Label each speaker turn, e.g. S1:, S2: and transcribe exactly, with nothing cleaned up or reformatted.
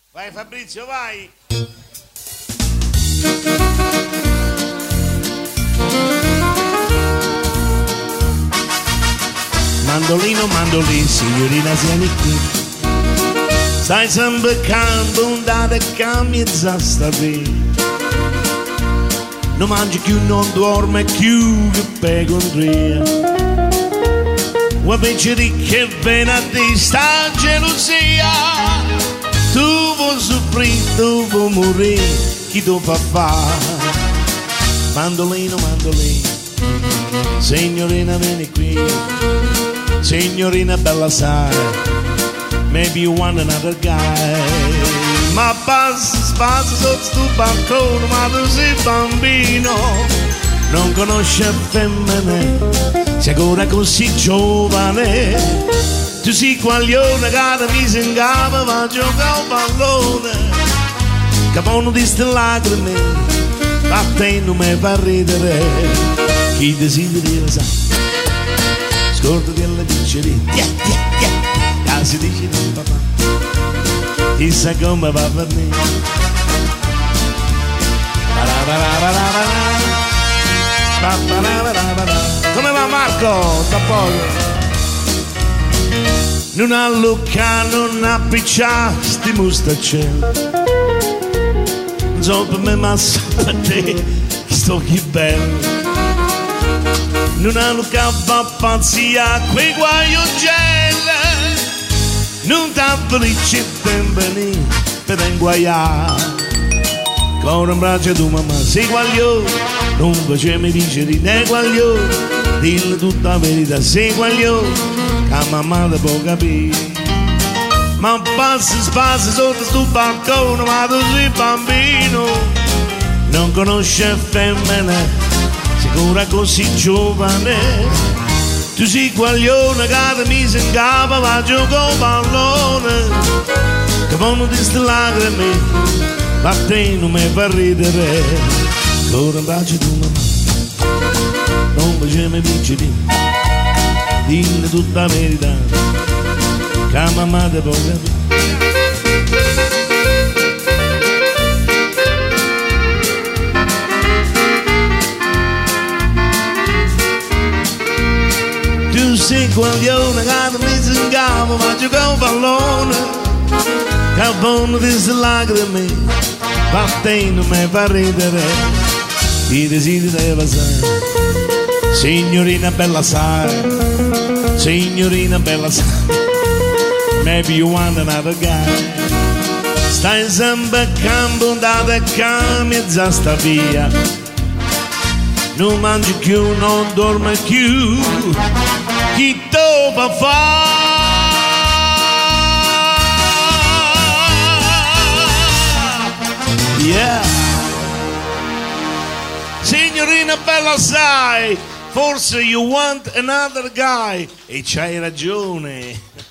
S1: Vai Fabrizio, vai. Mandolino, mandolino, signorina vieni qui. Stai sempre cantando e cambia sta via. Non mangi più, non dorme più, che pecontria. Vuoi pensare che viene a te sta gelosia? Tu vuoi soffrire, tu vuoi morire, chi tu fa fare? Mandolino, mandolino, signorina vieni qui. Signorina bella sai, maybe you want another guy. Ma passa, passa sotto sto balcone, ma tu sei bambino, non conosce femmine, sei ancora così giovane. Tu sei quaglione che mi si ingava, ma gioca un pallone, capono di ste lacrime, a te non mi fa ridere, chi desideri lo sa. Scordati alle piccerine, yeah, yeah, yeah, casi dici di papà, chissà come va per me. Come va Marco? Da poco. Non ha lucca, non ha piccia, sti mustaccelli. Non so per me ma so per te, sto chi bello. Non hanno cappa pazzia quei guaiogelli, non t'ha felice benvenire per inguaiare. Con un braccio tu mamma sei guaglio, non facemi dice di te guaglio, dillo tutta la verità sei guaglio, che mamma te può capire. Ma passa spazio sotto sto balcone, ma tu sei bambino, non conosce femmine, sicura così giovane. Tu sei guaglione che mi si ingava, ma gioco pallone, che vanno di ste lacrime, ma te non mi fa ridere. Ora un bacio tu mamma, non facciamo vincere, dillo tutta la verità, che mamma te può capire. Tu sei guaglione che mi si ingava, ma gioca un pallone, che buono di ste lacrime, ma te non mi fa ridere, ti desideri passare. Signorina bella sai, signorina bella sai, maybe you want another guy. Stai sempre cambiando e cambia sta via, non mangi più, non dormi più, chi te fa fare? Yeah. Signorina bella sai, forse you want another guy, e c'hai ragione.